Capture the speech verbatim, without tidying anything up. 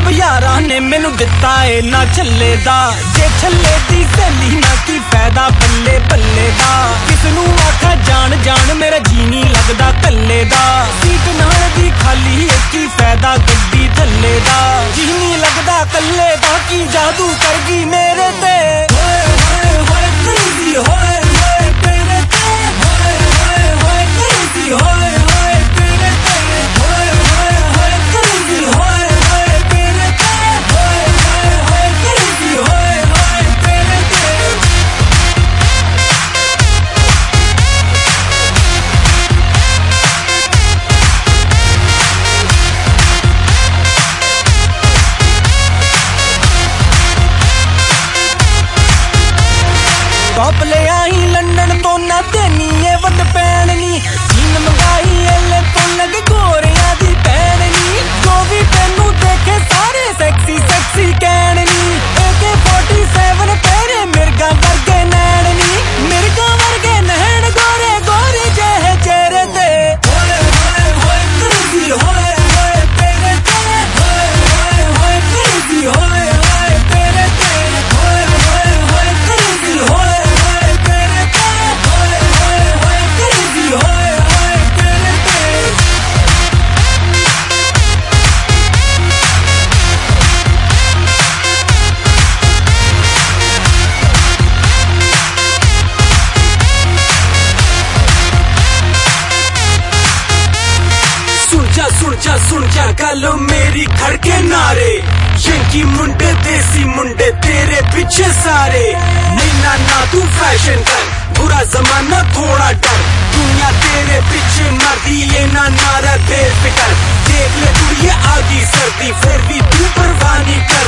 सब यारा ने मैनू दिता है ना छल्ले दा, जे छल्ले दी सहेली ना की फायदा बल्ले बल्ले दा। किसनू आखा जान जान मेरा जी नहीं लगदा कल्ले दा, सीट नाल दी खाली एक ही फायदा गड्डी थल्ले दा। जी नहीं लगदा कल्ले दा की जादू कर गई मेरे ते। होए होए होए crazy होए होए तेरे ते, होए होए होए crazy होए होए तेरे ते, होए होए होए crazy होए होए तेरे ते, होए होए होए crazy होए होए तेरे ते। टॉप ले आई लंदन तो ना देनी है वट पैन नी, जीन मंगाई एले तो लगे गोरियां दी पैन नी। जो भी तेनू देखे सारे सेक्सी सेक्सी कहन नी, ए के फोर्टी सेवन तेरे मिर्गा वर्गे नैन नी, मिर्गा वर्गे नैन गोरे गोरी जेहे चेहरे ते। होए होए होए crazy होए होए तेरे ते, होए होए होए crazy होए होए तेरे ते, होए होए होए crazy होए होए तेरे ते, होए होए होए crazy होए होए तेरे ते। सुन जा सुन जा सुन जा गल मेरी खड़के नारे, यंकी मुंडे देसी मुंडे तेरे पीछे सारे। नीना ना तू फैशन कर, बुरा जमाना थोड़ा डर, दुनिया तेरे पीछे मरदी ये ना नारा बेफिकर। देख ले तू ये आगी सर्दी फिर भी तू परवाह नहीं कर,